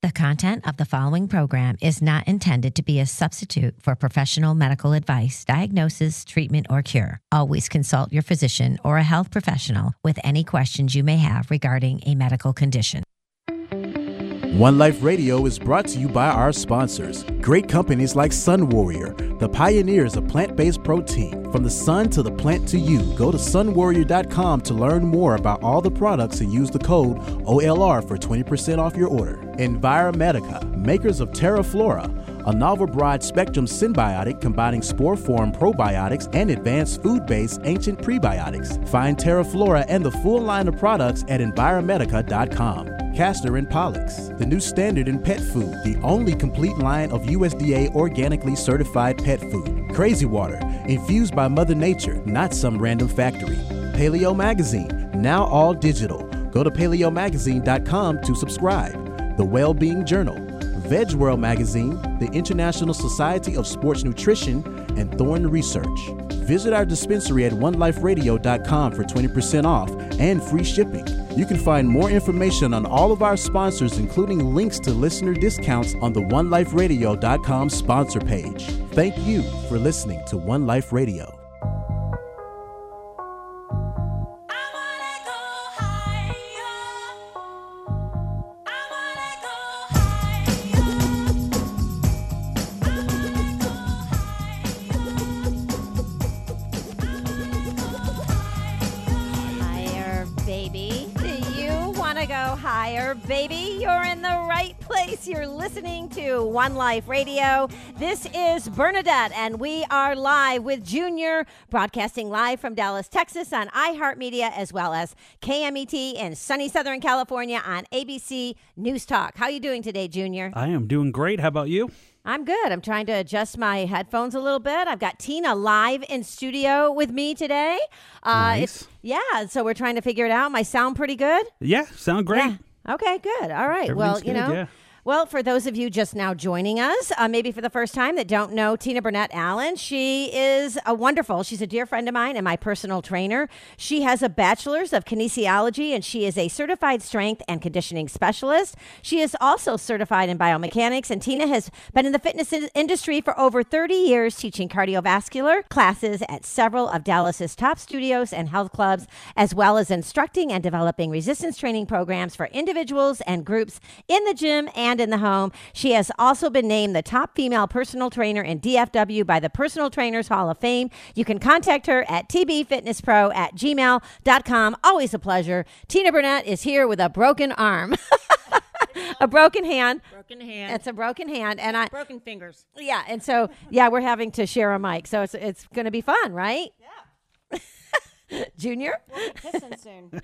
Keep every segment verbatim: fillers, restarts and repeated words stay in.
The content of the following program is not intended to be a substitute for professional medical advice, diagnosis, treatment, or cure. Always consult your physician or a health professional with any questions you may have regarding a medical condition. One Life Radio is brought to you by our sponsors, great companies like Sun Warrior, the pioneers of plant-based protein. From the sun to the plant to you, go to sun warrior dot com to learn more about all the products and use the code O L R for twenty percent off your order. Enviromedica, makers of TerraFlora, a novel broad-spectrum symbiotic combining spore-form probiotics and advanced food-based ancient prebiotics. Find TerraFlora and the full line of products at enviromedica dot com. Castor and Pollux, the new standard in pet food, the only complete line of U S D A organically certified pet food. Crazy Water, infused by Mother Nature, not some random factory. Paleo Magazine, now all digital. Go to paleo magazine dot com to subscribe. The Wellbeing Journal, Veg World Magazine, the International Society of Sports Nutrition, and Thorne Research. Visit our dispensary at one life radio dot com for twenty percent off and free shipping. You can find more information on all of our sponsors, including links to listener discounts on the one life radio dot com sponsor page. Thank you for listening to One Life Radio. Higher, baby. You're in the right place. You're listening to One Life Radio. This is Bernadette, and we are live with Junior, broadcasting live from Dallas, Texas on iHeartMedia, as well as K M E T in sunny Southern California on A B C News Talk. How are you doing today, Junior? I am doing great. How about you? I'm good. I'm trying to adjust my headphones a little bit. I've got Tina live in studio with me today. Uh, nice. It's, yeah, so we're trying to figure it out. My sound pretty good? Yeah, sound great. Yeah. Okay, good. All right. Well, you good, know, yeah. well, for those of you just now joining us, uh, maybe for the first time that don't know Tina Burnett Allen, she is a wonderful, she's a dear friend of mine and my personal trainer. She has a bachelor's of kinesiology, and she is a certified strength and conditioning specialist. She is also certified in biomechanics, and Tina has been in the fitness in- industry for over thirty years, teaching cardiovascular classes at several of Dallas's top studios and health clubs, as well as instructing and developing resistance training programs for individuals and groups in the gym and in the home. She has also been named the top female personal trainer in D F W by the Personal Trainers Hall of Fame. You can contact her at t b fitness pro at gmail dot com. Always a pleasure. Tina Burnett is here with a broken arm. A broken hand. Broken hand. It's a broken hand. And I Broken fingers. Yeah, and so, yeah, we're having to share a mic. So it's it's going to be fun, right? Yeah. Junior? We'll be kissing soon.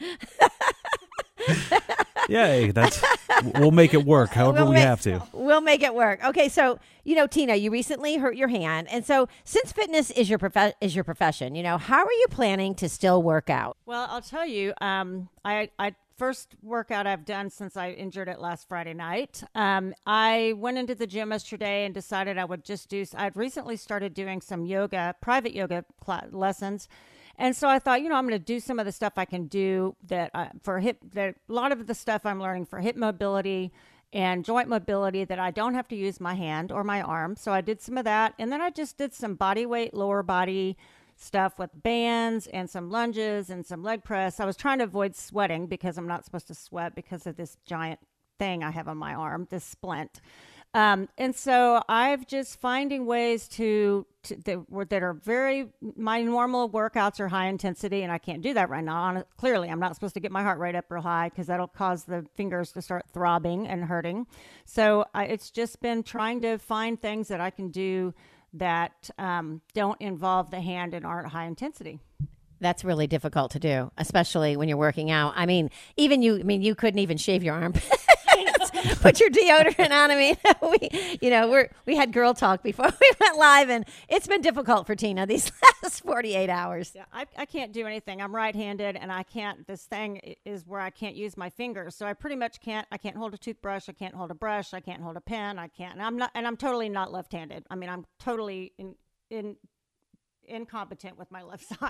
Yay, that's we'll make it work however We'll we make- have to. We'll make it work. Okay, so you know, Tina, you recently hurt your hand, and so since fitness is your prof- is your profession, you know, how are you planning to still work out? Well, I'll tell you, um, I, I first workout I've done since I injured it last Friday night. Um, I went into the gym yesterday and decided I would just do, I'd recently started doing some yoga, private yoga cl- lessons. And so I thought, you know, I'm going to do some of the stuff I can do that uh, for hip, that a lot of the stuff I'm learning for hip mobility and joint mobility that I don't have to use my hand or my arm. So I did some of that. And then I just did some body weight, lower body stuff with bands and some lunges and some leg press. I was trying to avoid sweating because I'm not supposed to sweat because of this giant thing I have on my arm, this splint. Um, and so I've just finding ways to, to that, that are very, my normal workouts are high intensity, and I can't do that right now. On, clearly, I'm not supposed to get my heart rate up real high because that'll cause the fingers to start throbbing and hurting. So I, it's just been trying to find things that I can do that um, don't involve the hand and aren't high intensity. That's really difficult to do, especially when you're working out. I mean, even you, I mean, you couldn't even shave your armpits. Put your deodorant on. I mean, we, you know, we're, we had girl talk before we went live, and it's been difficult for Tina these last forty-eight hours. Yeah, I, I can't do anything. I'm right-handed, and I can't, this thing is where I can't use my fingers. So I pretty much can't, I can't hold a toothbrush. I can't hold a brush. I can't hold a pen. I can't, and I'm not, and I'm totally not left-handed. I mean, I'm totally in, in, incompetent with my left side.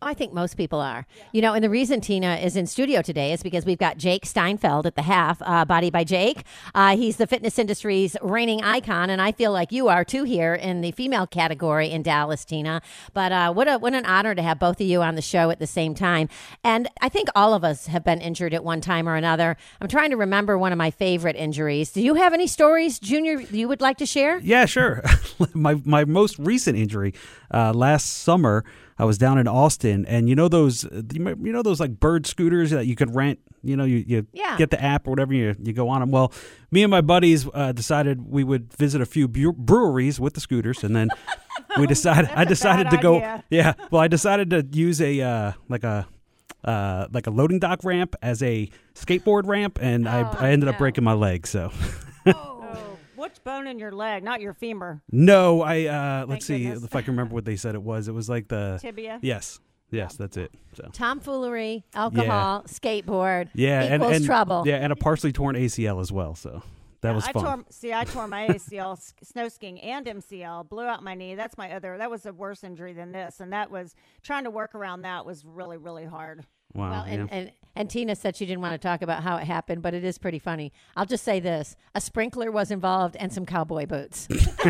I think most people are. You know, and the reason Tina is in studio today is because we've got Jake Steinfeld at the half, uh, Body by Jake. Uh, he's the fitness industry's reigning icon, and I feel like you are too here in the female category in Dallas, Tina. But uh, what a what an honor to have both of you on the show at the same time. And I think all of us have been injured at one time or another. I'm trying to remember one of my favorite injuries. Do you have any stories, Junior, you would like to share? Yeah, sure. my my most recent injury uh, last summer. I was down in Austin, and you know those, you know those like bird scooters that you could rent. You know, you, you yeah. get the app or whatever, you you go on them. Well, me and my buddies uh, decided we would visit a few bre- breweries with the scooters, and then we decided. I decided to go. Idea. Yeah, well, I decided to use a uh, like a uh, like a loading dock ramp as a skateboard ramp, and oh, I I ended no. up breaking my leg. So. Oh, which bone in your leg? Not your femur. No, I uh, let's see goodness. if I can remember what they said it was. It was like the Tibia. Yes, yes, that's it. So Tomfoolery, alcohol, skateboard, yeah, equals and, and trouble. yeah, and a partially torn A C L as well. So that was I fun. tore, see, I tore my A C L s- snow skiing and M C L, blew out my knee. That's my other, that was a worse injury than this. And that was, trying to work around that was really, really hard. Wow. Well, yeah. and, and, and Tina said she didn't want to talk about how it happened, but it is pretty funny. I'll just say this. A sprinkler was involved and some cowboy boots.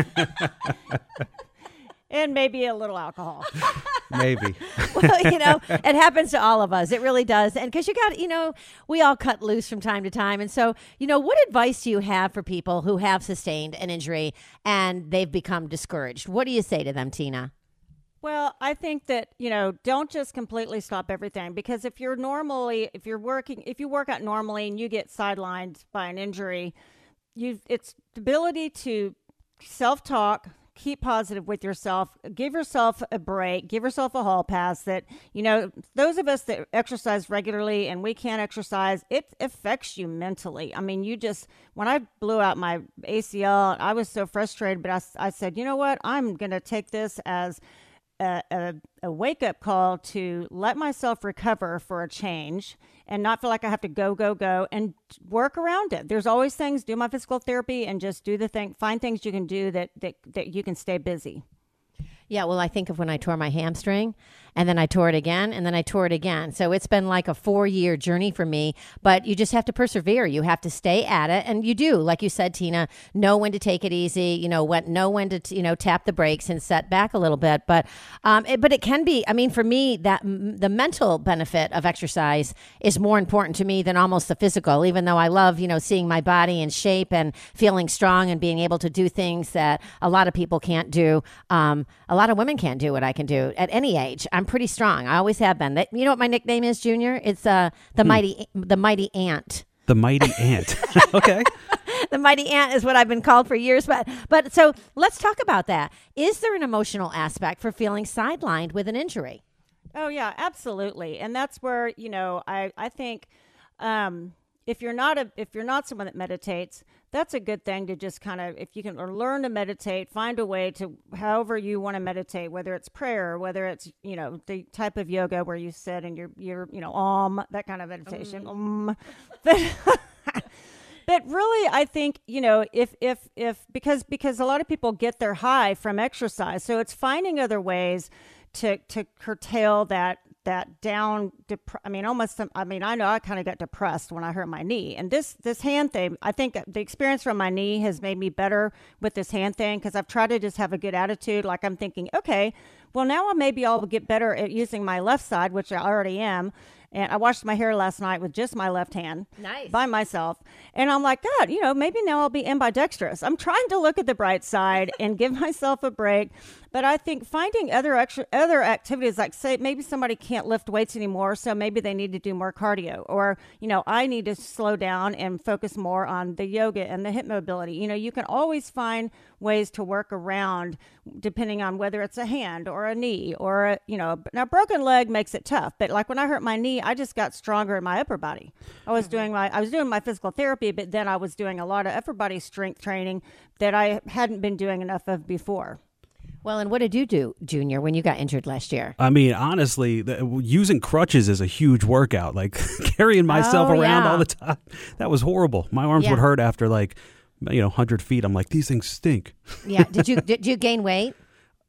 And maybe a little alcohol. Maybe. Well, you know, it happens to all of us. It really does. And because you got, you know, we all cut loose from time to time. And so, you know, what advice do you have for people who have sustained an injury and they've become discouraged? What do you say to them, Tina? Well, I think that, you know, don't just completely stop everything, because if you're normally, if you're working, if you work out normally and you get sidelined by an injury, you it's the ability to self-talk, keep positive with yourself, give yourself a break, give yourself a hall pass. That, you know, those of us that exercise regularly and we can't exercise, it affects you mentally. I mean, you just, when I blew out my A C L, I was so frustrated, but I, I said, you know what, I'm going to take this as A, a, a wake-up call to let myself recover for a change and not feel like I have to go, go, go and work around it. There's always things, do my physical therapy and just do the thing, find things you can do that, that, that you can stay busy. Yeah, well, I think of when I tore my hamstring and then I tore it again and then I tore it again. So it's been like a four-year journey for me, but you just have to persevere. You have to stay at it. And you do, like you said, Tina, know when to take it easy, you know, when, know when to, you know, tap the brakes and set back a little bit. But, um, it, but it can be, I mean, for me, that m- the mental benefit of exercise is more important to me than almost the physical, even though I love, you know, seeing my body in shape and feeling strong and being able to do things that a lot of people can't do. Um, a lot of women can't do what I can do at any age. I'm pretty strong. I always have been. That, you know what my nickname is, Junior? It's uh, the Hmm. mighty, the mighty ant. The mighty ant. Okay. The mighty ant is what I've been called for years. But but so let's talk about that. Is there an emotional aspect for feeling sidelined with an injury? Oh yeah, absolutely. And that's where, you know, I, I think, um, if you're not a, if you're not someone that meditates, that's a good thing to just kind of, if you can or learn to meditate, find a way to, however you want to meditate, whether it's prayer, whether it's, you know, the type of yoga where you sit and you're, you're, you know, om, that kind of meditation. Um. But, but really, I think, you know, if, if, if, because, because a lot of people get their high from exercise. So it's finding other ways to, to curtail that, that down, dep- I mean, almost, I mean, I know I kind of got depressed when I hurt my knee, and this, this hand thing, I think the experience from my knee has made me better with this hand thing. Cause I've tried to just have a good attitude. Like I'm thinking, okay, well now I maybe I'll get better at using my left side, which I already am. And I washed my hair last night with just my left hand. Nice. By myself. And I'm like, God, you know, maybe now I'll be ambidextrous. I'm trying to look at the bright side and give myself a break. But I think finding other extra, other activities, like say maybe somebody can't lift weights anymore, so maybe they need to do more cardio. Or, you know, I need to slow down and focus more on the yoga and the hip mobility. You know, you can always find ways to work around depending on whether it's a hand or a knee or, a, you know, now broken leg makes it tough. But like when I hurt my knee, I just got stronger in my upper body. I was doing my, I was doing my physical therapy, but then I was doing a lot of upper body strength training that I hadn't been doing enough of before. Well, and what did you do, Junior, when you got injured last year? I mean, honestly, the, using crutches is a huge workout. Like carrying myself Oh, around yeah. all the time. That was horrible. My arms Yeah. would hurt after like, you know, one hundred feet. I'm like, these things stink. Yeah. Did you did you gain weight?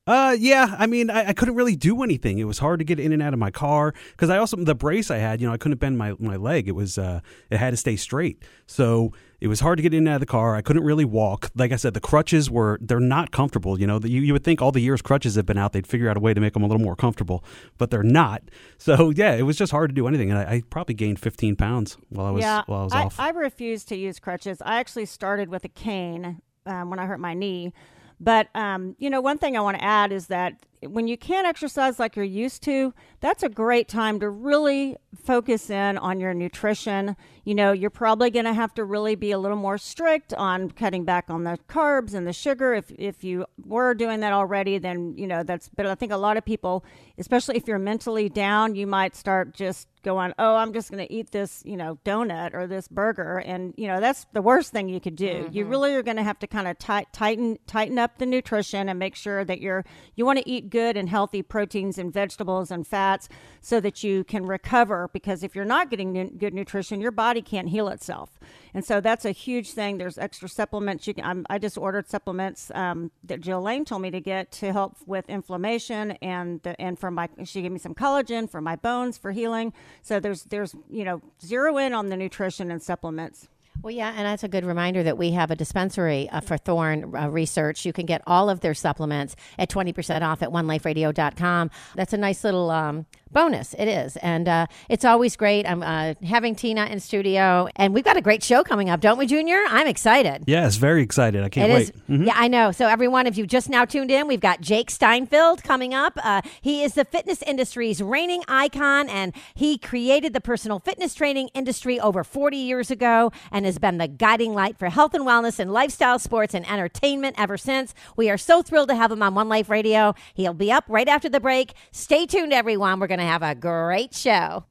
Uh, yeah. I mean, I, I couldn't really do anything. It was hard to get in and out of my car because I also the brace I had. You know, I couldn't bend my, my leg. It was uh, it had to stay straight. So it was hard to get in and out of the car. I couldn't really walk. Like I said, the crutches were they're not comfortable. You know, you you would think all the years crutches have been out, they'd figure out a way to make them a little more comfortable, but they're not. So yeah, it was just hard to do anything. And I, I probably gained fifteen pounds while I was yeah, while I was I, off. I refused to use crutches. I actually started with a cane um, when I hurt my knee. But, um, you know, one thing I want to add is that when you can't exercise like you're used to, that's a great time to really focus in on your nutrition. You know, you're probably going to have to really be a little more strict on cutting back on the carbs and the sugar. If if you were doing that already, then, you know, that's, but I think a lot of people, especially if you're mentally down, you might start just going, oh, I'm just going to eat this, you know, donut or this burger. And, you know, that's the worst thing you could do. Mm-hmm. You really are going to have to kind of tight, tighten, tighten up the nutrition and make sure that you're, you want to eat good and healthy proteins and vegetables and fats so that you can recover. Because if you're not getting nu- good nutrition, your body can't heal itself. And so that's a huge thing. There's extra supplements. You can, I'm, I just ordered supplements um, that Jill Lane told me to get to help with inflammation and the, and for my, she gave me some collagen for my bones for healing. So there's, there's, you know, zero in on the nutrition and supplements. Well, yeah, and that's a good reminder that we have a dispensary uh, for Thorne uh, Research. You can get all of their supplements at twenty percent off at one life radio dot com. That's a nice little um, bonus. It is. And uh, it's always great. I'm uh, having Tina in studio, and we've got a great show coming up, don't we, Junior? I'm excited. Yes, very excited. I can't it wait. Is, mm-hmm. Yeah, I know. So everyone, if you just now tuned in, we've got Jake Steinfeld coming up. Uh, he is the fitness industry's reigning icon, and he created the personal fitness training industry over forty years ago and has been the guiding light for health and wellness and lifestyle sports and entertainment ever since. We are so thrilled to have him on One Life Radio. He'll be up right after the break. Stay tuned, everyone. We're going to have a great show.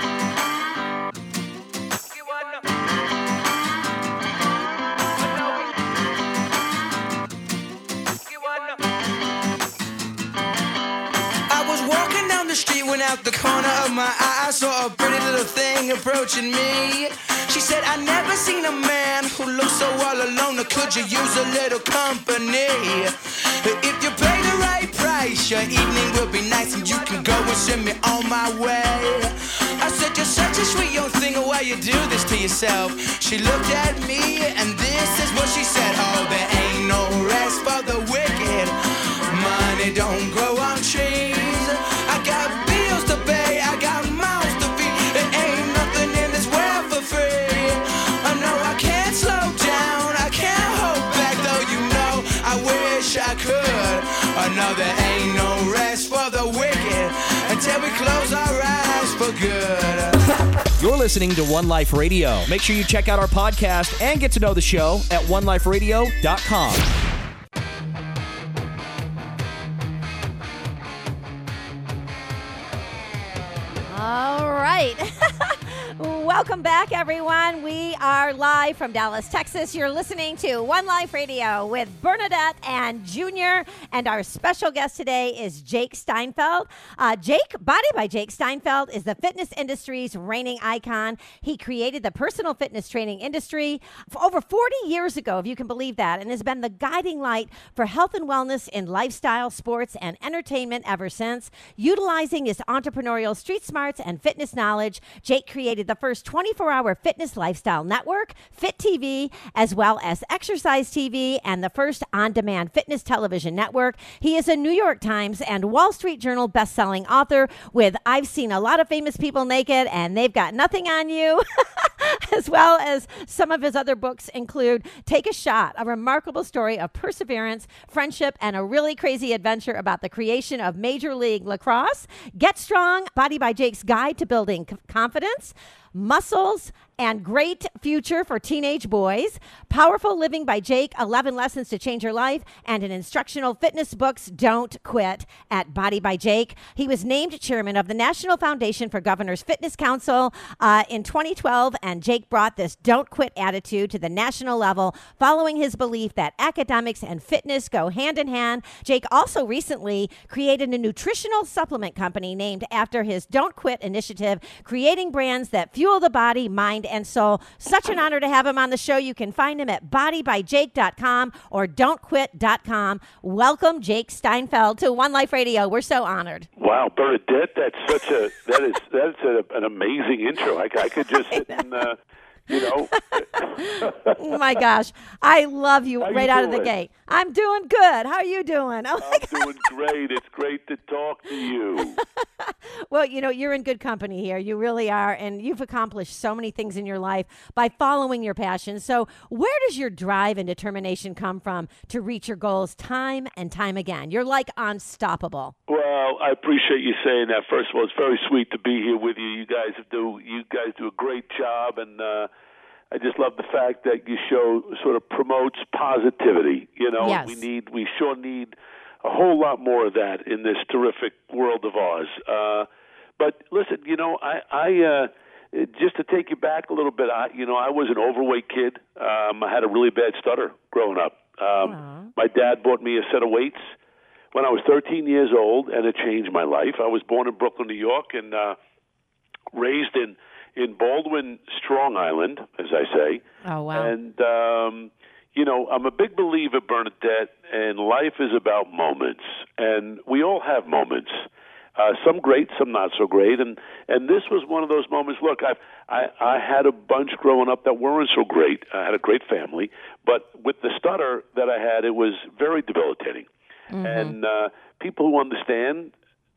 The street went out the corner of my eye. I saw a pretty little thing approaching me. She said, I never seen a man who looks so all alone. Or could you use a little company? If you pay the right price, your evening will be nice and you can go and send me on my way. I said, you're such a sweet young thing, why you do this to yourself? She looked at me and this is what she said. Oh, there ain't no rest for the wicked. Money don't grow on trees. I got bills to pay, I got mouths to feed. There ain't nothing in this world for free. I know I can't slow down, I can't hold back, though you know I wish I could. I know there ain't no rest for the wicked until we close our eyes for good. You're listening to One Life Radio. Make sure you check out our podcast and get to know the show at one life radio dot com. All right. Welcome back, everyone. We are live from Dallas, Texas. You're listening to One Life Radio with Bernadette and Junior. And our special guest today is Jake Steinfeld. Uh, Jake, Body by Jake Steinfeld, is the fitness industry's reigning icon. He created the personal fitness training industry over forty years ago, if you can believe that, and has been the guiding light for health and wellness in lifestyle, sports, and entertainment ever since. Utilizing his entrepreneurial street smarts and fitness knowledge, Jake created the first twenty-four hour fitness lifestyle network, Fit T V, as well as Exercise T V, and the first on-demand fitness television network. He is a New York Times and Wall Street Journal best-selling author with I've Seen a Lot of Famous People Naked and They've Got Nothing on You, as well as some of his other books include Take a Shot, a remarkable story of perseverance, friendship, and a really crazy adventure about the creation of Major League Lacrosse, Get Strong, Body by Jake's Guide to Building Confidence, Muscles, and Great Future for Teenage Boys, Powerful Living by Jake, eleven Lessons to Change Your Life, and an instructional fitness books, Don't Quit, at Body by Jake. He was named chairman of the National Foundation for Governors Fitness Council uh, in twenty twelve, and Jake brought this Don't Quit attitude to the national level following his belief that academics and fitness go hand in hand. Jake also recently created a nutritional supplement company named after his Don't Quit initiative, creating brands that fuel the body, mind, and soul. Such an honor to have him on the show. You can find him at body by jake dot com or don't quit dot com. Welcome, Jake Steinfeld, to One Life Radio. We're so honored. Wow, Bernadette, that's such a that is that's a, an amazing intro. I, I could just sit and uh, you know. Oh my gosh, I love you How right you out of the doing? gate. I'm doing good. How are you doing? Oh my I'm doing great. It's great to talk to you. Well, you know, you're in good company here. You really are. And you've accomplished so many things in your life by following your passion. So where does your drive and determination come from to reach your goals time and time again? You're like unstoppable. Well, I appreciate you saying that. First of all, it's very sweet to be here with you. You guys do you guys do a great job, and uh, I just love the fact that you show sort of promotes positivity. You know, Yes. we need we sure need a whole lot more of that in this terrific world of ours. Uh, but listen, you know, I, I uh, just to take you back a little bit, I, you know, I was an overweight kid. Um, I had a really bad stutter growing up. Um, my dad bought me a set of weights when I was thirteen years old, and it changed my life. I was born in Brooklyn, New York, and uh, raised in, in Baldwin, Strong Island, as I say. Oh, wow. And, um, you know, I'm a big believer, Bernadette, and life is about moments. And we all have moments. Uh, some great, some not so great, and and this was one of those moments. Look, I've, I I had a bunch growing up that weren't so great. I had a great family, but with the stutter that I had, it was very debilitating. Mm-hmm. And uh, people who understand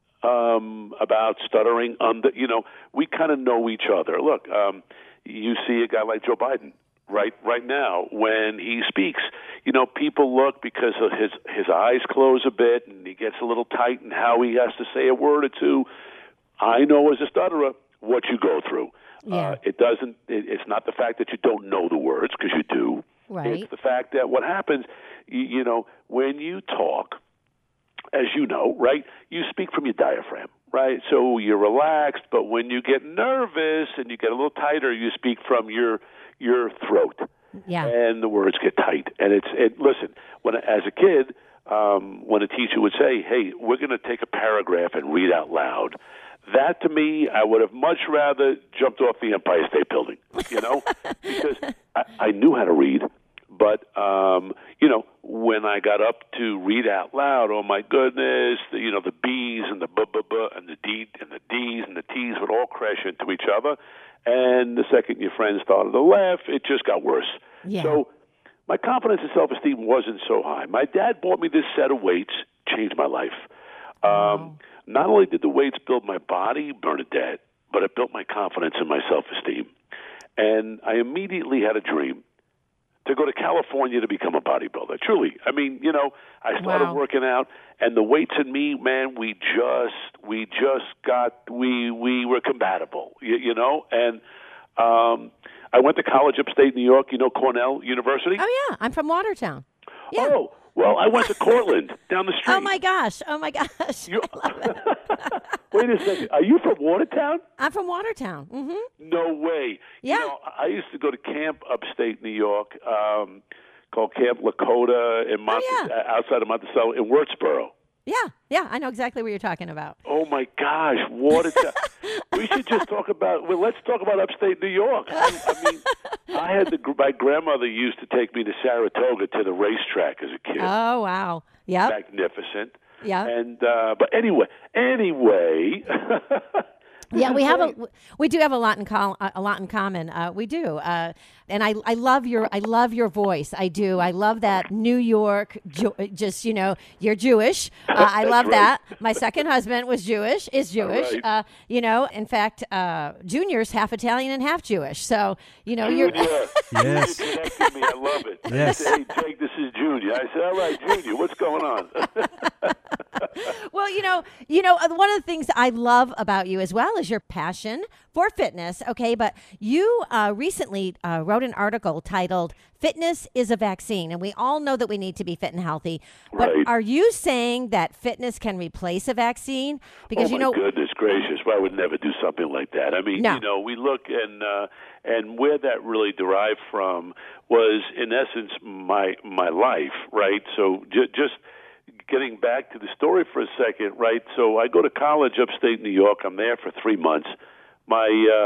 um, about stuttering, under you know, we kind of know each other. Look, um, you see a guy like Joe Biden. Right, right now, when he speaks, you know, people look because of his his eyes close a bit, and he gets a little tight in how he has to say a word or two. I know as a stutterer what you go through. Yeah. Uh, it doesn't. It, it's not the fact that you don't know the words, because you do. Right. It's the fact that what happens, you, you know, when you talk, as you know, right, you speak from your diaphragm. Right, so you're relaxed, but when you get nervous and you get a little tighter, you speak from your your throat, Yeah. and the words get tight. And it's it. Listen, when as a kid, um, when a teacher would say, "Hey, we're going to take a paragraph and read out loud," that to me, I would have much rather jumped off the Empire State Building. You know, because I, I knew how to read. But, um, you know, when I got up to read out loud, oh, my goodness, the, you know, the B's and the b-b-b and the D and the D's and the T's would all crash into each other. And the second your friends started to laugh, it just got worse. Yeah. So my confidence and self-esteem wasn't so high. My dad bought me this set of weights, changed my life. Um, Wow. Not only did the weights build my body, Bernadette, but it built my confidence and my self-esteem. And I immediately had a dream to go to California to become a bodybuilder. Truly. I mean, you know, I started Wow. working out, and the weights in me, man, we just we just got we we were compatible, you, you know? And um I went to college upstate New York, you know, Cornell University. Oh, yeah. I'm from Watertown. Yeah. Oh, well, I went to Cortland down the street. Oh, my gosh. Oh, my gosh. You- Wait a second. Are you from Watertown? I'm from Watertown. Mm-hmm. No way. Yeah. You know, I used to go to camp upstate New York um, called Camp Lakota in Mont- Oh, yeah. outside of Monticello in Wurtsboro. Yeah. Yeah. I know exactly what you're talking about. Oh, my gosh. Watertown. We should just talk about, well, let's talk about upstate New York. I, I mean, I had the, my grandmother used to take me to Saratoga to the racetrack as a kid. Oh, wow. Yep. Magnificent. Yeah. And, uh, but anyway, anyway. Yeah, we have a Great. we do have a lot in com- a lot in common. Uh, we do, uh, and I I love your I love your voice. I do. I love that New York. Ju- just you know, you're Jewish. Uh, I That's love right. that. My second husband was Jewish. Is Jewish. right. Uh, you know, in fact, uh, Junior's half Italian and half Jewish. So you know, you're. Junior, Yes. Junior connected me. I love it. Yes. He said, hey, Jake, this is Junior. I said, all right, Junior, what's going on? Well, you know, you know, uh, one of the things I love about you as well is your passion for fitness. Okay, but you uh, recently uh, wrote an article titled "Fitness is a Vaccine," and we all know that we need to be fit and healthy. But Right. are you saying that fitness can replace a vaccine? Because oh, you my know, goodness gracious. Well, I would never do something like that. I mean, No. you know, we look and uh, and where that really derived from was, in essence, my my life, right? So j- just getting back to the story for a second, right? So I go to college upstate New York. I'm there for three months. My uh,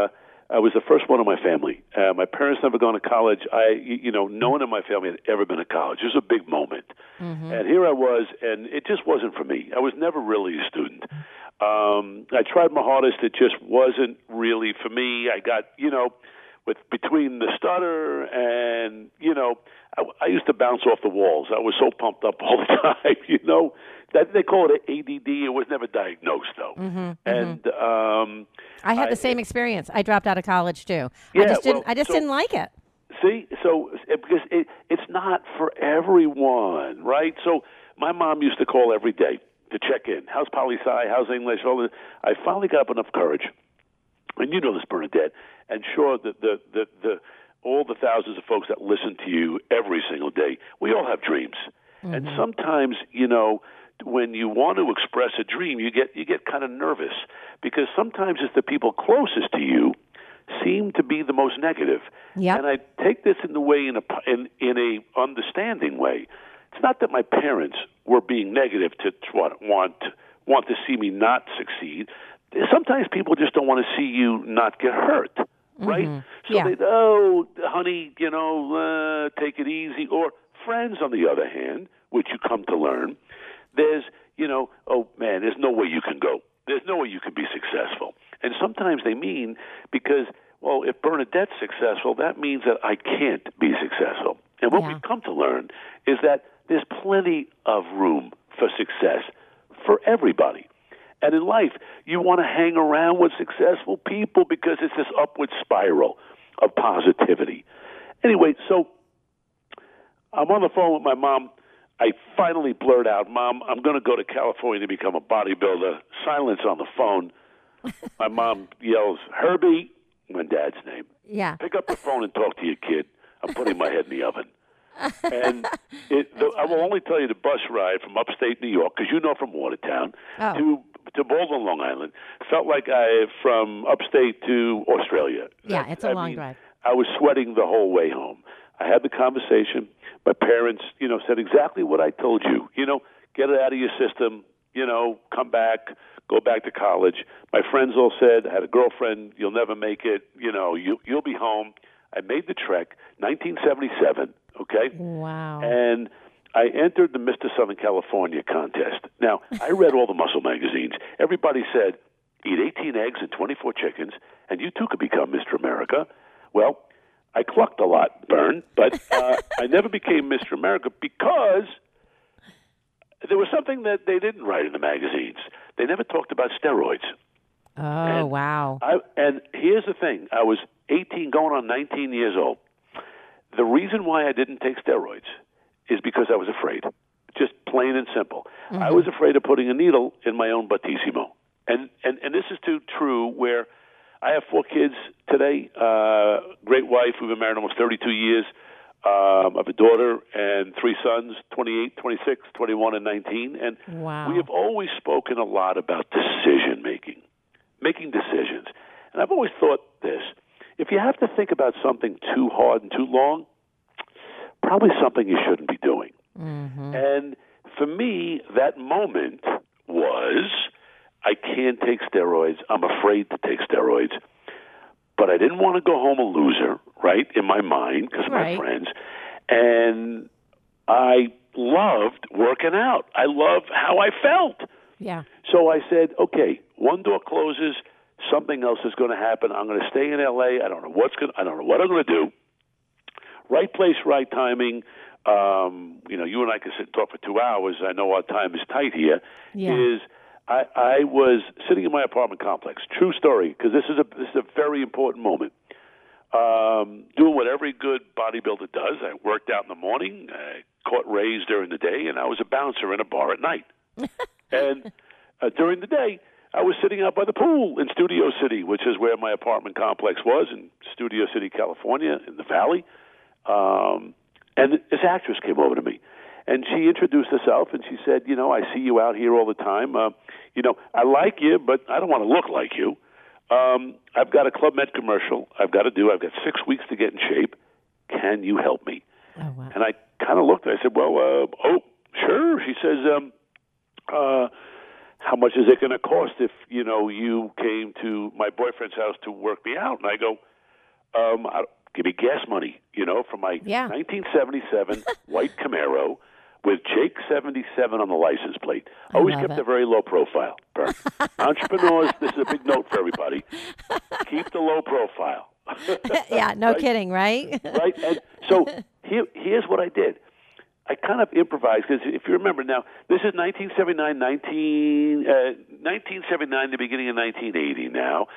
I was the first one in my family. Uh, my parents never gone to college. I, you know, no one in my family had ever been to college. It was a big moment. Mm-hmm. And here I was, and it just wasn't for me. I was never really a student. Um, I tried my hardest. It just wasn't really for me. I got, you know, with between the stutter and, you know, I, I used to bounce off the walls. I was so pumped up all the time, you know. That, they call it A D D. It was never diagnosed, though. Mm-hmm, and um, I had I, the same experience. I dropped out of college, too. Yeah, I just didn't, well, I just so, didn't like it. See, so because it, it's not for everyone, right? So my mom used to call every day to check in. How's poli-sci? How's English? All this. I finally got up enough courage, and you know this, Bernadette, and sure that the, the, the, all the thousands of folks that listen to you every single day, we all have dreams. Mm-hmm. And sometimes, you know, when you want to express a dream, you get you get kind of nervous because sometimes it's the people closest to you seem to be the most negative. Yep. And I take this in the way in a in, in a understanding way. It's not that my parents were being negative to want want want to see me not succeed. Sometimes people just don't want to see you not get hurt, right? Mm-hmm. So yeah. they, oh, honey, you know, uh, take it easy. Or friends, on the other hand, which you come to learn, there's, you know, oh, man, there's no way you can go. There's no way you can be successful. And sometimes they mean because, well, if Bernadette's successful, that means that I can't be successful. And what yeah. we've come to learn is that there's plenty of room for success for everybody. And in life, you want to hang around with successful people because it's this upward spiral of positivity. Anyway, so I'm on the phone with my mom. I finally blurt out, Mom, I'm going to go to California to become a bodybuilder. Silence on the phone. My mom yells, Herbie, my dad's name. Yeah. Pick up the phone and talk to your kid. I'm putting my head in the oven. And it, the, I will only tell you the bus ride from upstate New York, because you know from Watertown, oh. to to Baldwin, Long Island, felt like I from upstate to Australia. Yeah, it's a I long mean, drive. I was sweating the whole way home. I had the conversation. My parents, you know, said exactly what I told you. You know, get it out of your system. You know, come back, go back to college. My friends all said, I had a girlfriend, you'll never make it. You know, you, you'll be home. I made the trek, nineteen seventy-seven, okay? Wow. And I entered the Mister Southern California contest. Now, I read all the muscle magazines. Everybody said, eat eighteen eggs and twenty-four chickens, and you too could become Mister America. Well, I clucked a lot, Bern, but uh, I never became Mister America because there was something that they didn't write in the magazines. They never talked about steroids. Oh, and wow. I, and here's the thing. I was eighteen, going on nineteen years old. The reason why I didn't take steroids is because I was afraid, just plain and simple. Mm-hmm. I was afraid of putting a needle in my own battissimo. And, and, and this is too true where I have four kids today, uh, great wife. We've been married almost thirty-two years. Um, I have a daughter and three sons, twenty-eight, twenty-six, twenty-one, and nineteen. And wow. we have always spoken a lot about decision-making, making decisions. And I've always thought this. If you have to think about something too hard and too long, probably something you shouldn't be doing. Mm-hmm. And for me, that moment was, I can't take steroids. I'm afraid to take steroids. But I didn't want to go home a loser, right, in my mind, because of right. my friends. And I loved working out. I loved how I felt. Yeah. So I said, okay, one door closes, something else is going to happen. I'm going to stay in L A. I don't know what's going. I don't know what I'm going to do. Right place, right timing. Um, you know, you and I can sit and talk for two hours. I know our time is tight here. Yeah. Is I, I was sitting in my apartment complex. True story, because this is a this is a very important moment. Um, doing what every good bodybuilder does. I worked out in the morning, I caught rays during the day, and I was a bouncer in a bar at night. And uh, during the day, I was sitting out by the pool in Studio City, which is where my apartment complex was, in Studio City, California, in the Valley. Um, and this actress came over to me, and she introduced herself, and she said, you know, I see you out here all the time. Uh, you know, I like you, but I don't want to look like you. Um, I've got a Club Med commercial I've got to do. I've got six weeks to get in shape. Can you help me? Oh, wow. And I kind of looked. I said, well, uh, oh, sure. She says, um, uh, how much is it going to cost if, you know, you came to my boyfriend's house to work me out? And I go, um, I, give me gas money, you know, for my Yeah. nineteen seventy-seven white Camaro with Jake seventy-seven on the license plate. I Always love kept it. a very low profile, Bert. Entrepreneurs, this is a big note for everybody. Keep the low profile. Yeah, no Right? kidding, right? Right? And so here, here's what I did. I kind of improvised because if you remember now, this is nineteen seventy-nine, nineteen, uh, nineteen seventy-nine, the beginning of nineteen eighty now.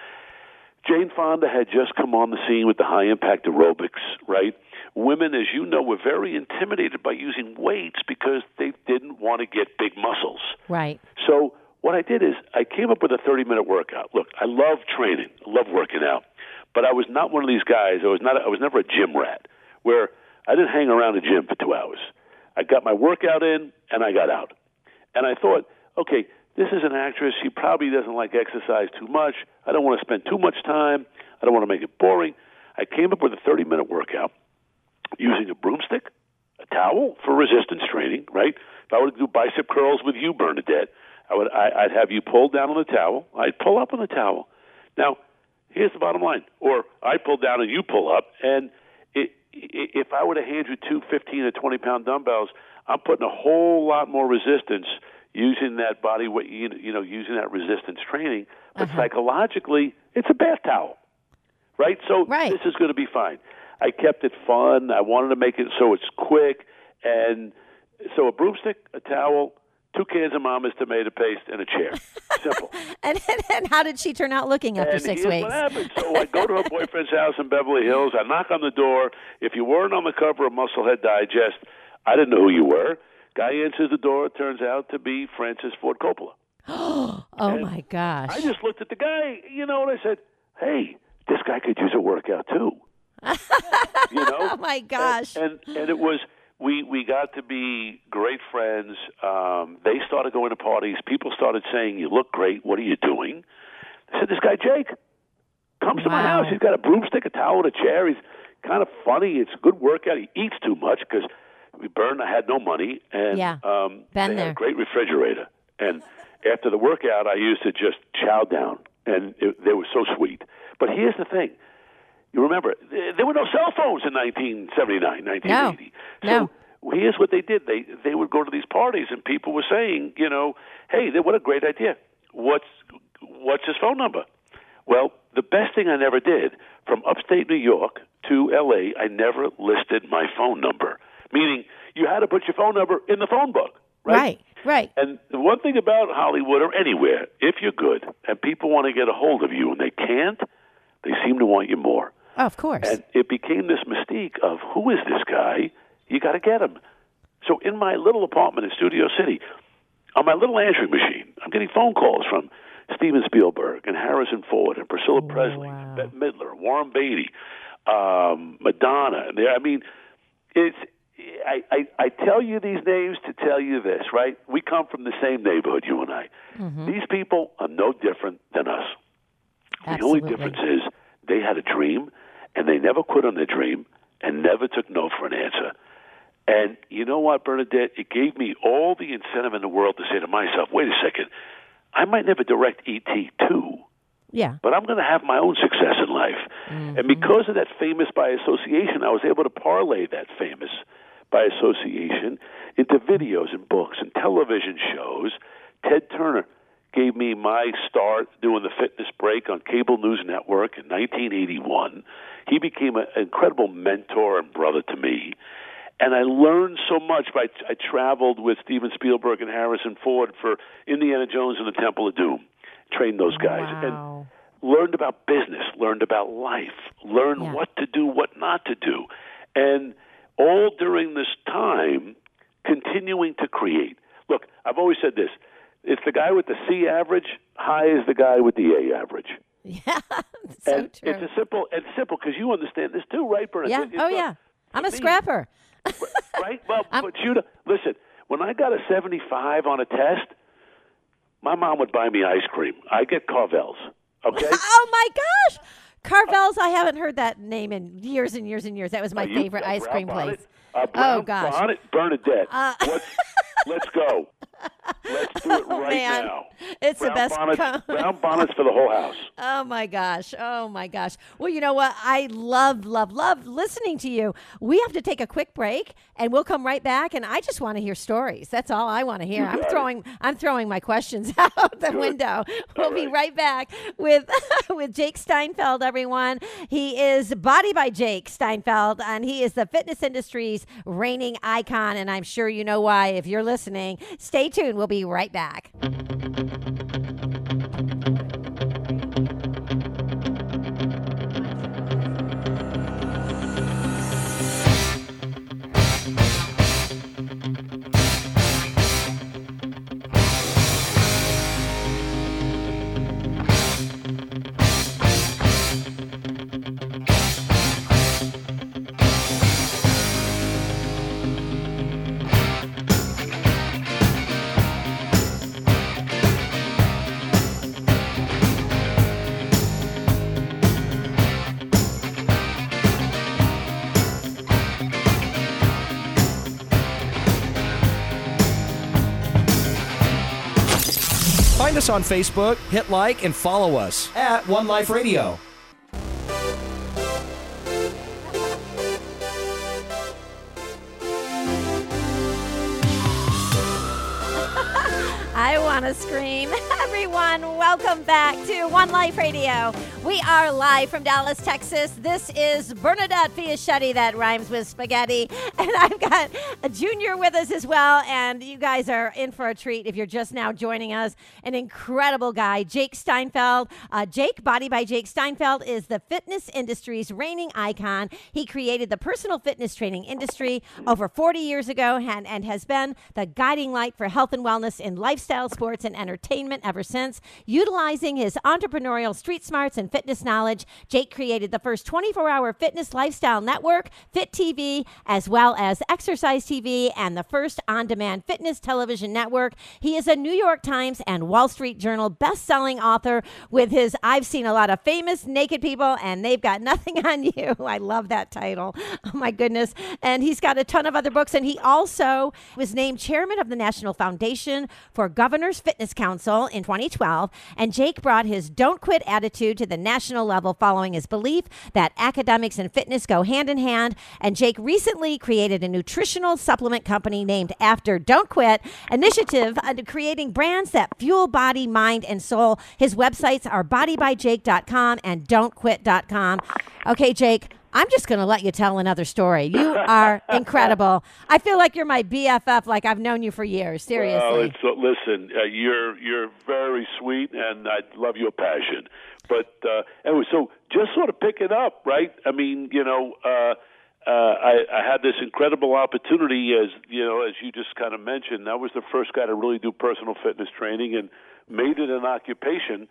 Jane Fonda had just come on the scene with the high-impact aerobics, right? Women, as you know, were very intimidated by using weights because they didn't want to get big muscles. Right. So what I did is I came up with a thirty-minute workout. Look, I love training. I love working out. But I was not one of these guys. I was not. I was never a gym rat where I didn't hang around a gym for two hours. I got my workout in, and I got out. And I thought, okay, this is an actress. She probably doesn't like exercise too much. I don't want to spend too much time. I don't want to make it boring. I came up with a thirty-minute workout using a broomstick, a towel for resistance training, right? If I were to do bicep curls with you, Bernadette, I would, I, I'd have you pull down on the towel. I'd pull up on the towel. Now, here's the bottom line. Or I pull down and you pull up. And it, if I were to hand you two fifteen or twenty-pound dumbbells, I'm putting a whole lot more resistance using that body weight, you you know, using that resistance training. But Uh-huh. psychologically, it's a bath towel, right? So Right. this is going to be fine. I kept it fun. I wanted to make it so it's quick. And so a broomstick, a towel, two cans of Mama's tomato paste, and a chair. Simple. And, and, and how did she turn out looking after and six here's weeks? what happened. So I go to her boyfriend's house in Beverly Hills. I knock on the door. If you weren't on the cover of Musclehead Digest, I didn't know who you were. Guy answers the door. It turns out to be Francis Ford Coppola. Oh, my gosh. I just looked at the guy, you know, and I said, hey, this guy could use a workout too. You know? Oh, my gosh. And, and, and it was, we, we got to be great friends. Um, they started going to parties. People started saying, you look great. What are you doing? I said, this guy, Jake, comes to my Wow. house. He's got a broomstick, a towel, and a chair. He's kind of funny. It's a good workout. He eats too much because we burned. I had no money. And Yeah. um, Been they there. had a great refrigerator. And after the workout, I used to just chow down. And it, they were so sweet. But here's the thing. You remember, there were no cell phones in nineteen seventy-nine, nineteen eighty. No. So here's what they did. They they would go to these parties, and people were saying, you know, hey, what a great idea. What's what's his phone number? Well, the best thing I never did, from upstate New York to L A, I never listed my phone number, meaning you had to put your phone number in the phone book. Right? Right, right. And the one thing about Hollywood or anywhere, if you're good and people want to get a hold of you and they can't, they seem to want you more. Oh, of course. And it became this mystique of, who is this guy? You got to get him. So in my little apartment in Studio City, on my little answering machine, I'm getting phone calls from Steven Spielberg and Harrison Ford and Priscilla Presley, wow. Bette Midler, Warren Beatty, um, Madonna. And they- I mean, it's. I, I, I tell you these names to tell you this, right? We come from the same neighborhood, you and I. Mm-hmm. These people are no different than us. Absolutely. The only difference is they had a dream, and they never quit on their dream and never took no for an answer. And you know what, Bernadette? It gave me all the incentive in the world to say to myself, wait a second, I might never direct E T two, Yeah. but I'm going to have my own success in life. Mm-hmm. And because of that famous by association, I was able to parlay that famous by association into videos and books and television shows. Ted Turner gave me my start doing the Fitness Break on Cable News Network in nineteen eighty-one. He became an incredible mentor and brother to me. And I learned so much. I, I traveled with Steven Spielberg and Harrison Ford for Indiana Jones and the Temple of Doom, trained those guys. Wow. And learned about business, learned about life, learned Yeah. what to do, what not to do. And all during this time, continuing to create. Look, I've always said this. It's the guy with the C average, high is the guy with the A average. Yeah. So and true. it's a simple, it's simple because you understand this too, right, Bernadette? Yeah. It's Oh, not- yeah. I'm a me. scrapper. Right? Well, I'm- but you, listen, when I got a seventy-five on a test, my mom would buy me ice cream. I get Carvel's, okay? Oh, my gosh. Carvel's, I haven't heard that name in years and years and years. That was my Are you favorite a ice brown cream bonnet? place. A brown Oh, gosh. bonnet, Bernadette. Uh, What's, let's go. Let's do it Oh, right man. now. It's the Brown best. Bonnets, co- brown bonnets for the whole house. Oh my gosh. Oh my gosh. Well, you know what? I love, love, love listening to you. We have to take a quick break and we'll come right back. And I just want to hear stories. That's all I want to hear. You I'm got it. throwing I'm throwing my questions out the Good. window. We'll All be right. right back with with Jake Steinfeld, everyone. He is Body by Jake Steinfeld, and he is the fitness industry's reigning icon. And I'm sure you know why if you're listening. Stay tuned. We'll be right back. Find us on Facebook, hit like, and follow us at One Life Radio. I want to scream. Everyone, welcome back to One Life Radio. We are live from Dallas, Texas. This is Bernadette Fiaschetti, that rhymes with spaghetti. And I've got a Junior with us as well. And you guys are in for a treat if you're just now joining us. An incredible guy, Jake Steinfeld. Uh, Jake, Body by Jake Steinfeld, is the fitness industry's reigning icon. He created the personal fitness training industry over forty years ago and, and has been the guiding light for health and wellness in lifestyle, sports, and entertainment ever since. Utilizing his entrepreneurial street smarts and fitness knowledge, Jake created the first twenty-four hour fitness lifestyle network, Fit T V, as well as Exercise T V, and the first on-demand fitness television network. He is a New York Times and Wall Street Journal best-selling author with his I've Seen a Lot of Famous Naked People, and They've Got Nothing on You. I love that title. Oh, my goodness. And he's got a ton of other books, and he also was named chairman of the National Foundation for Governor's Fitness Council in twenty twelve, and Jake brought his don't quit attitude to the national level following his belief that academics and fitness go hand in hand. And Jake recently created a nutritional supplement company named after Don't Quit initiative under creating brands that fuel body, mind, and soul. His websites are body by jake dot com and don't quit dot com. Okay, Jake, I'm just going to let you tell another story. You are incredible. I feel like you're my B F F, like I've known you for years. Seriously. Well, it's, uh, listen, uh, you're you're very sweet, and I love your passion. But uh, anyway, so just sort of pick it up, right? I mean, you know, uh, uh, I, I had this incredible opportunity, as you know, as you just kind of mentioned. I was the first guy to really do personal fitness training and made it an occupation.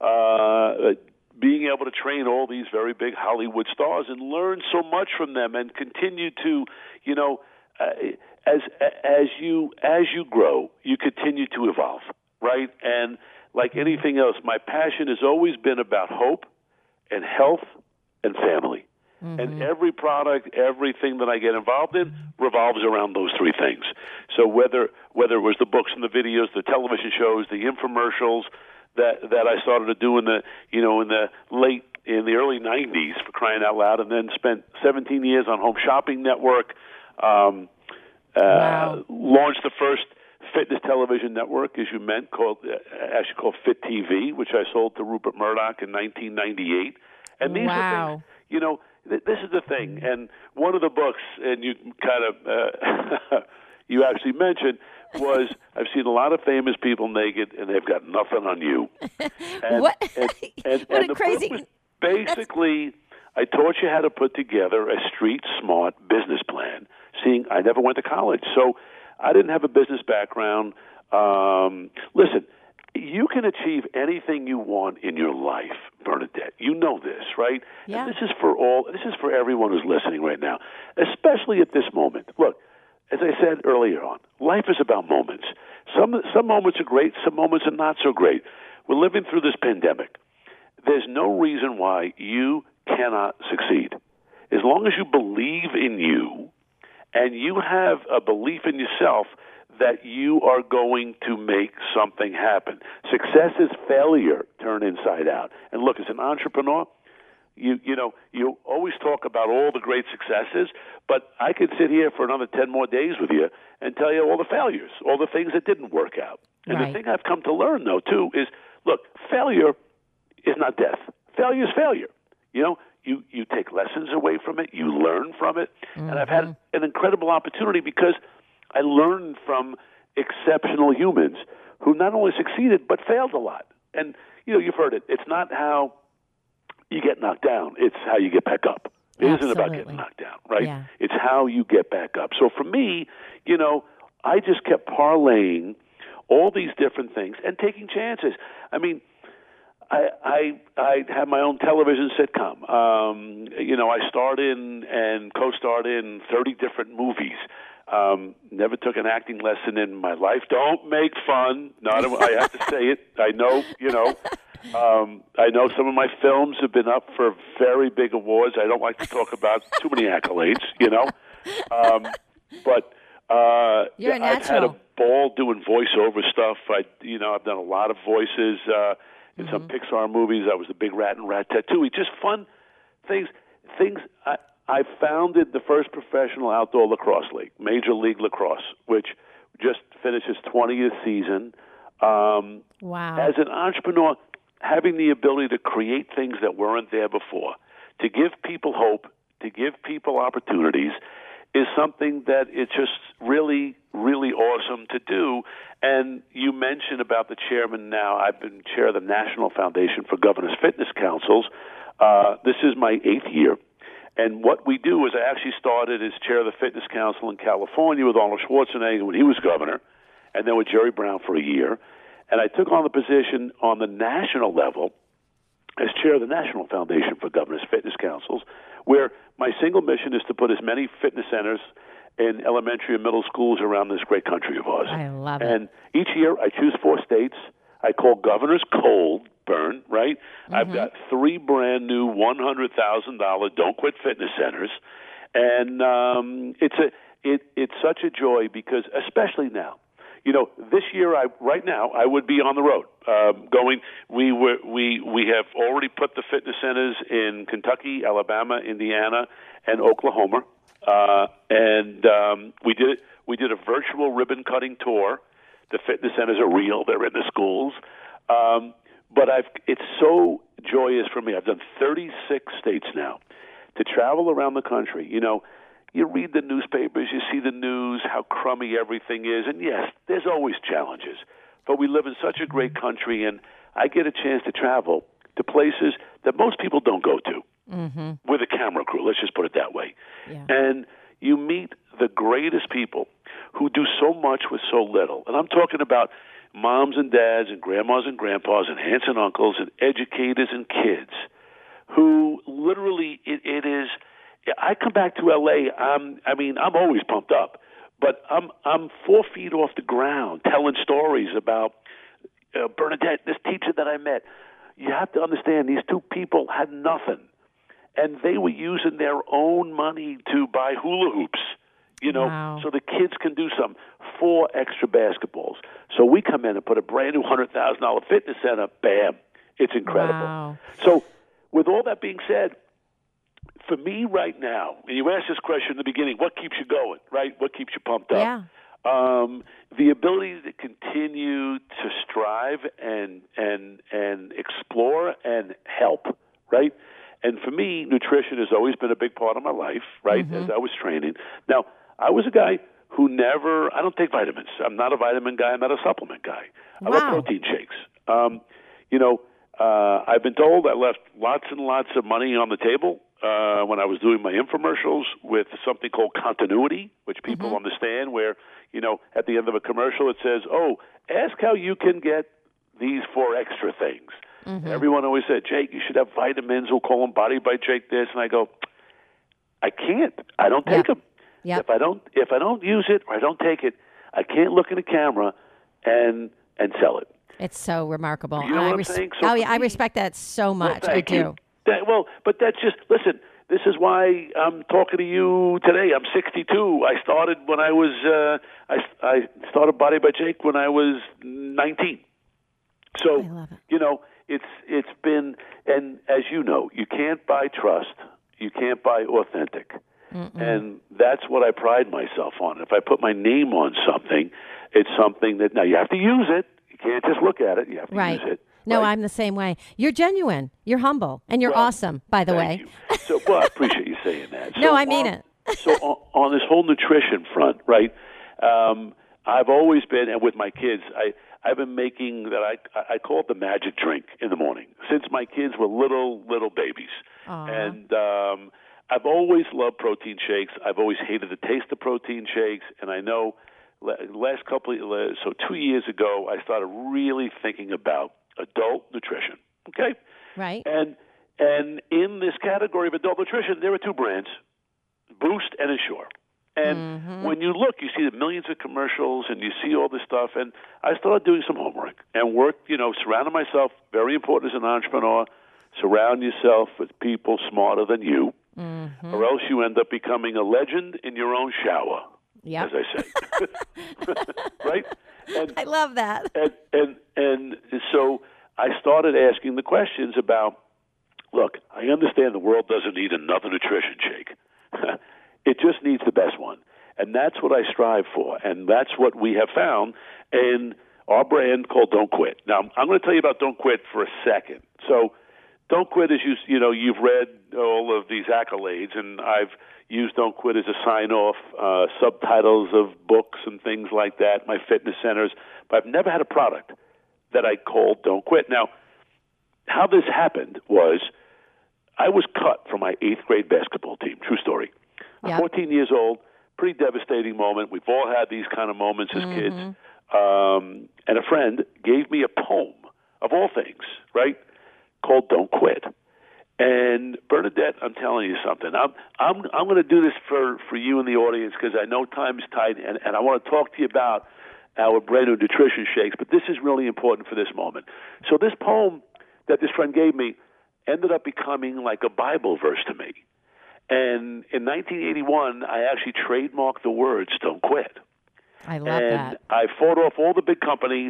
Uh, being able to train all these very big Hollywood stars and learn so much from them, and continue to, you know, uh, as as you as you grow, you continue to evolve, right? And like anything else, my passion has always been about hope and health and family. Mm-hmm. And every product, everything that I get involved in revolves around those three things. So whether whether it was the books and the videos, the television shows, the infomercials that that I started to do in the you know in the late in the early nineties, for crying out loud, and then spent seventeen years on Home Shopping Network. Um, uh, wow. Launched the first fitness television network, as you meant, called uh, actually called Fit T V, which I sold to Rupert Murdoch in nineteen ninety-eight. And these wow. are things, you know, th- this is the thing. And one of the books, and you kind of uh, you actually mentioned, was I've seen a lot of famous people naked, and they've got nothing on you. And, what? And, and, what and a crazy! Was basically, That's... I taught you how to put together a street smart business plan. Seeing, I never went to college, so I didn't have a business background. Um, listen, you can achieve anything you want in your life, Bernadette. You know this, right? Yeah. And this is for all. This is for everyone who's listening right now, especially at this moment. Look. As I said earlier on, life is about moments. Some some moments are great, some moments are not so great. We're living through this pandemic. There's no reason why you cannot succeed. As long as you believe in you and you have a belief in yourself that you are going to make something happen. Success is failure turned inside out. And look, as an entrepreneur, you you know, you always talk about all the great successes, but I could sit here for another ten more days with you and tell you all the failures, all the things that didn't work out. And Right. the thing I've come to learn, though, too, is, look, failure is not death. Failure is failure. You know, you, you take lessons away from it, you learn from it, mm-hmm. and I've had an incredible opportunity because I learned from exceptional humans who not only succeeded but failed a lot. And, you know, you've heard it. It's not how you get knocked down. It's how you get back up. It Absolutely. isn't about getting knocked down, right? Yeah. It's how you get back up. So for me, you know, I just kept parlaying all these different things and taking chances. I mean, I I, I had my own television sitcom. Um, you know, I starred in and co-starred in thirty different movies. Um, never took an acting lesson in my life. Don't make fun. Not a, I have to say it. I know, you know. Um, I know some of my films have been up for very big awards. I don't like to talk about too many accolades, you know. Um, but uh, You're a I've had a natural. ball doing voiceover stuff. I, you know, I've done a lot of voices uh, in mm-hmm. some Pixar movies. I was the Big Rat and Ratatouille. Just fun things. Things. I, I founded the first professional outdoor lacrosse league, Major League Lacrosse, which just finished its twentieth season. Um, Wow. As an entrepreneur, having the ability to create things that weren't there before, to give people hope, to give people opportunities, is something that it's just really, really awesome to do. And you mentioned about the chairman now. I've been chair of the National Foundation for Governors Fitness Councils. Uh, this is my eighth year. And what we do is I actually started as chair of the Fitness Council in California with Arnold Schwarzenegger when he was governor, and then with Jerry Brown for a year. And I took on the position on the national level as chair of the National Foundation for Governors Fitness Councils, where my single mission is to put as many fitness centers in elementary and middle schools around this great country of ours. I love it. And each year I choose four states. I call governors cold burn, right? Mm-hmm. I've got three brand new one hundred thousand dollars Don't Quit Fitness Centers. And um, it's a it, it's such a joy because, especially now, you know, this year, I right now, I would be on the road um, going. We were we we have already put the fitness centers in Kentucky, Alabama, Indiana, and Oklahoma, uh, and um, we did we did a virtual ribbon cutting tour. The fitness centers are real; they're in the schools. Um, but I've it's so joyous for me. I've done thirty-six states now to travel around the country. You know. You read the newspapers, you see the news, how crummy everything is. And yes, there's always challenges. But we live in such a great country, and I get a chance to travel to places that most people don't go to mm-hmm. with a camera crew. Let's just put it that way. Yeah. And you meet the greatest people who do so much with so little. And I'm talking about moms and dads and grandmas and grandpas and aunts and uncles and educators and kids who literally it, it is – I come back to L A. Um, I mean, I'm always pumped up, but I'm I'm four feet off the ground telling stories about uh, Bernadette, this teacher that I met. You have to understand, these two people had nothing, and they were using their own money to buy hula hoops, you know, wow. so the kids can do some four extra basketballs. So we come in and put a brand new one hundred thousand dollars fitness center. Bam, it's incredible. Wow. So with all that being said, for me right now, and you asked this question in the beginning, what keeps you going, right? What keeps you pumped up? Yeah. Um, the ability to continue to strive and and and explore and help, right? And for me, nutrition has always been a big part of my life, right, mm-hmm. as I was training. Now, I was a guy who never, I don't take vitamins. I'm not a vitamin guy. I'm not a supplement guy. I wow. love protein shakes. Um, you know, uh, I've been told I left lots and lots of money on the table Uh, when I was doing my infomercials with something called continuity, which people mm-hmm. understand, where, you know, at the end of a commercial it says, oh, ask how you can get these four extra things. Mm-hmm. Everyone always said, Jake, you should have vitamins. We'll call them Body by Jake this. And I go, I can't. I don't take yep. them. Yep. If I don't if I don't use it or I don't take it, I can't look in a camera and and sell it. It's so remarkable. You know I what res- I'm saying? So oh, yeah, me, I respect that so much. well, I do. You. That, well, but that's just, listen, this is why I'm talking to you today. I'm sixty-two. I started when I was, uh, I, I started Body by Jake when I was nineteen. So, I love it. you know, it's it's been, and as you know, you can't buy trust. You can't buy authentic. Mm-mm. And that's what I pride myself on. If I put my name on something, it's something that, now you have to use it. You can't just look at it. You have to right. use it. No, right? I'm the same way. You're genuine. You're humble. And you're well, awesome, by the way. You. So, well, I appreciate you saying that. So no, I mean on, it. so on, on this whole nutrition front, right, um, I've always been, and with my kids, I, I've been making that I, I call it the magic drink in the morning since my kids were little, little babies. Aww. And um, I've always loved protein shakes. I've always hated the taste of protein shakes, and I know last couple of, so two years ago, I started really thinking about adult nutrition. Okay, right. And and in this category of adult nutrition, there are two brands, Boost and Ensure. And mm-hmm. when you look, you see the millions of commercials, and you see all this stuff. And I started doing some homework and worked, you know, surrounding myself. Very important as an entrepreneur. Surround yourself with people smarter than you, mm-hmm. or else you end up becoming a legend in your own shower. Yep. As I say, right? And, I love that. And, and and so I started asking the questions about, look, I understand the world doesn't need another nutrition shake. It just needs the best one. And that's what I strive for. And that's what we have found in our brand called Don't Quit. Now, I'm going to tell you about Don't Quit for a second. So Don't Quit is, you, you know, you've read all of these accolades, and I've used Don't Quit as a sign-off, uh, subtitles of books and things like that, my fitness centers. But I've never had a product that I called Don't Quit. Now, how this happened was I was cut from my eighth grade basketball team. True story. I'm yep. fourteen years old, pretty devastating moment. We've all had these kind of moments as mm-hmm. kids. Um, and a friend gave me a poem, of all things, right, called Don't Quit. And Bernadette, I'm telling you something. I'm I'm I'm going to do this for, for you and the audience because I know time is tight, and, and I want to talk to you about our brand new nutrition shakes, but this is really important for this moment. So this poem that this friend gave me ended up becoming like a Bible verse to me. And in nineteen eighty-one, I actually trademarked the words Don't Quit. I love and that. I fought off all the big companies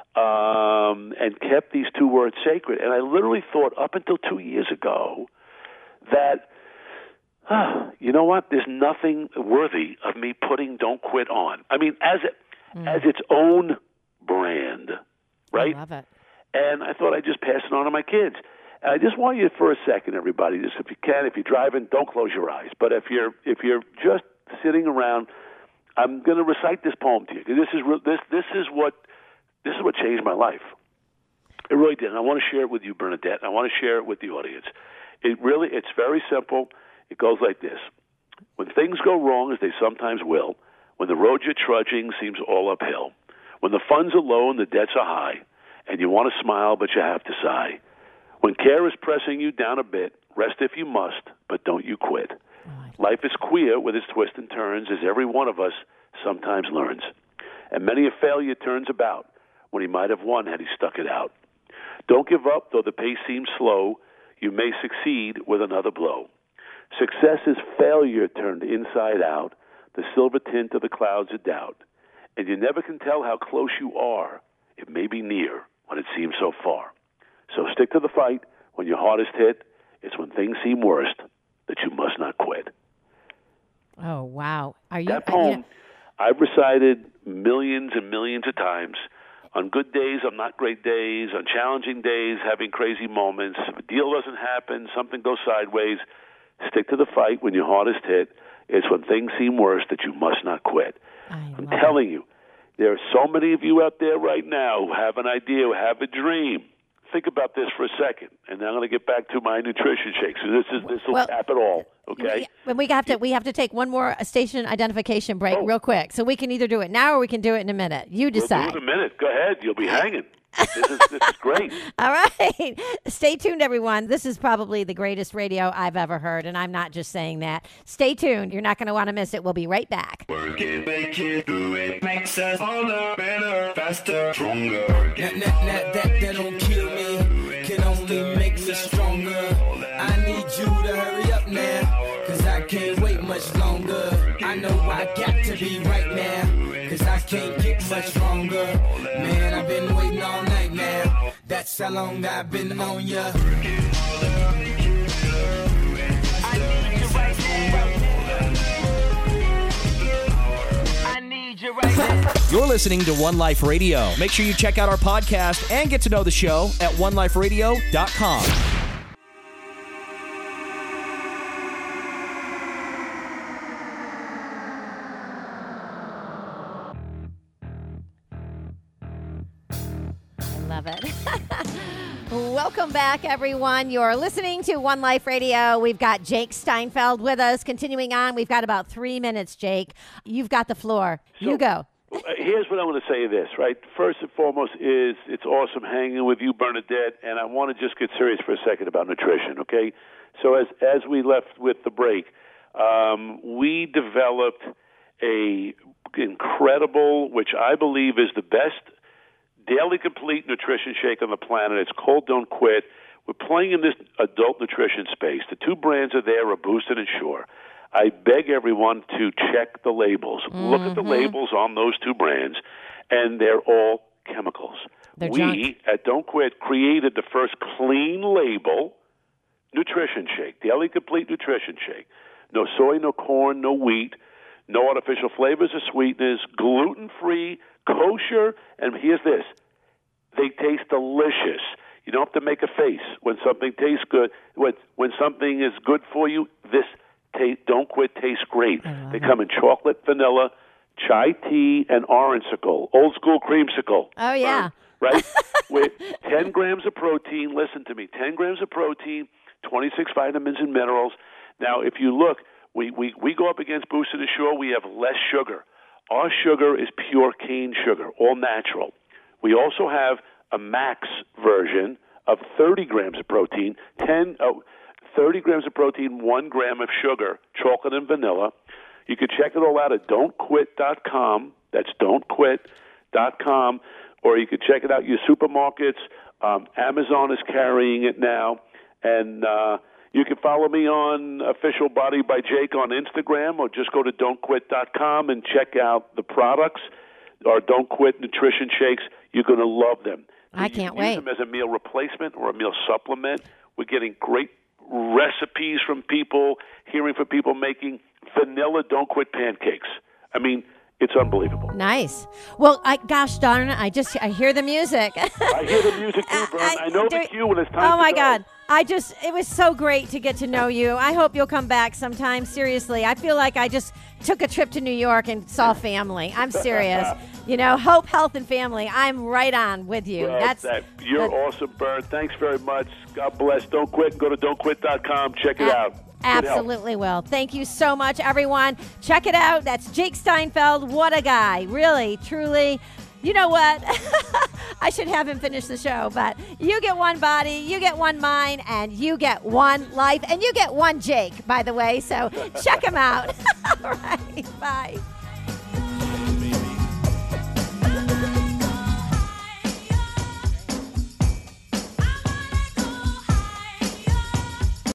um, and kept these two words sacred. And I literally thought up until two years ago that, uh, you know what, there's nothing worthy of me putting Don't Quit on. I mean, as it, mm. as its own brand, right? I love it. And I thought I'd just pass it on to my kids. And I just want you for a second, everybody, just if you can, if you're driving, don't close your eyes. But if you're if you're just sitting around, I'm going to recite this poem to you. This is this this is what this is what changed my life. It really did. And I want to share it with you, Bernadette. I want to share it with the audience. It really, it's very simple. It goes like this: when things go wrong, as they sometimes will, when the road you're trudging seems all uphill, when the funds are low and the debts are high, and you want to smile but you have to sigh. When care is pressing you down a bit, rest if you must, but don't you quit. Right. Life is queer with its twists and turns, as every one of us sometimes learns. And many a failure turns about when he might have won had he stuck it out. Don't give up, though the pace seems slow. You may succeed with another blow. Success is failure turned inside out, the silver tint of the clouds of doubt. And you never can tell how close you are. It may be near when it seems so far. So stick to the fight. When your heart is hit, it's when things seem worst that you must not quit. Oh, wow. Are you, that poem, are you... I've recited millions and millions of times. On good days, on not great days, on challenging days, having crazy moments. If a deal doesn't happen, something goes sideways, stick to the fight. When your heart is hit, it's when things seem worse that you must not quit. I I'm love telling it. you, there are so many of you out there right now who have an idea, who have a dream. Think about this for a second, and then I'm going to get back to my nutrition shakes. So this is this will well, cap it all, okay? We, we have to we have to take one more station identification break oh. real quick, so we can either do it now or we can do it in a minute. You decide. We'll do it in a minute. Go ahead. You'll be hanging. This is this is great. All right. Stay tuned, everyone. This is probably the greatest radio I've ever heard, and I'm not just saying that. Stay tuned. You're not going to want to miss it. We'll be right back. Work it, make it, do it, makes us harder, better, faster, stronger. That, that, that, that, that don't kill me, can only make me stronger. I need you to hurry up now, cause I can't wait much longer. I know I got to be right now, cause I can't get much longer. Man, I've been waiting all night now. That's how long I've been on ya. I need you right now. I need you right now. You're listening to One Life Radio. Make sure you check out our podcast and get to know the show at one life radio dot com. Love it. Welcome back, everyone. You're listening to One Life Radio. We've got Jake Steinfeld with us. Continuing on, we've got about three minutes, Jake. You've got the floor. So, you go. Here's what I want to say this, right? First and foremost is it's awesome hanging with you, Bernadette, and I want to just get serious for a second about nutrition, okay? So as as we left with the break, um, we developed a incredible, which I believe is the best Daily Complete nutrition shake on the planet. It's called Don't Quit. We're playing in this adult nutrition space. The two brands are there, are Boosted and Sure. I beg everyone to check the labels. Mm-hmm. Look at the labels on those two brands, and they're all chemicals. They're we junk. at Don't Quit created the first clean label nutrition shake, Daily Complete nutrition shake. No soy, no corn, no wheat, no artificial flavors or sweeteners, gluten-free, kosher, and here's this. They taste delicious. You don't have to make a face when something tastes good. When, when something is good for you, this ta- Don't Quit tastes great. They it. come in chocolate, vanilla, chai tea, and orange-sicle, old school creamsicle. Oh, yeah. Right? With ten grams of protein, listen to me, ten grams of protein, twenty-six vitamins and minerals. Now, if you look, we, we, we go up against Boosted and Sure, we have less sugar. Our sugar is pure cane sugar, all natural. We also have a max version of thirty grams of protein, ten, oh, thirty grams of protein, one gram of sugar, chocolate and vanilla. You can check it all out at don't quit dot com. That's don't quit dot com. Or you can check it out at your supermarkets. Um, Amazon is carrying it now. And uh, you can follow me on Official Body by Jake on Instagram, or just go to don't quit dot com and check out the products, our Don't Quit nutrition shakes. You're going to love them. I you can't can wait. Use them as a meal replacement or a meal supplement. We're getting great recipes from people, hearing from people making vanilla Don't Quit pancakes. I mean, it's unbelievable. Nice. Well, I, gosh darn it, I just I hear the music. I hear the music too, Bern. I, I know there, the cue when it's time Oh, to my go. God. I just, it was so great to get to know you. I hope you'll come back sometime. Seriously, I feel like I just took a trip to New York and saw family. I'm serious. You know, hope, health, and family. I'm right on with you. Well, That's that, you're that, awesome, Bern. Thanks very much. God bless. Don't quit. Go to don't quit dot com. Check it a- out. Good help. Absolutely will. Thank you so much, everyone. Check it out. That's Jake Steinfeld. What a guy. Really, truly. You know what? I should have him finish the show, but you get one body, you get one mind, and you get one life, and you get one Jake, by the way. So check him out. All right. Bye.